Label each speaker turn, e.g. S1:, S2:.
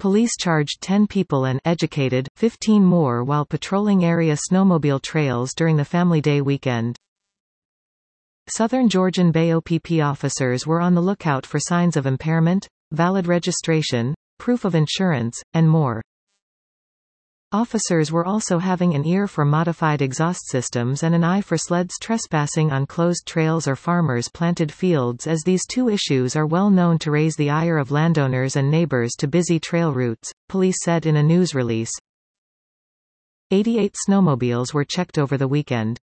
S1: Police charged 10 people and educated 15 more while patrolling area snowmobile trails during the Family Day weekend. Southern Georgian Bay OPP officers were on the lookout for signs of impairment, valid registration, proof of insurance, and more. Officers were also having an ear for modified exhaust systems and an eye for sleds trespassing on closed trails or farmers' planted fields, as these two issues are well known to raise the ire of landowners and neighbors to busy trail routes, police said in a news release. 88 snowmobiles were checked over the weekend.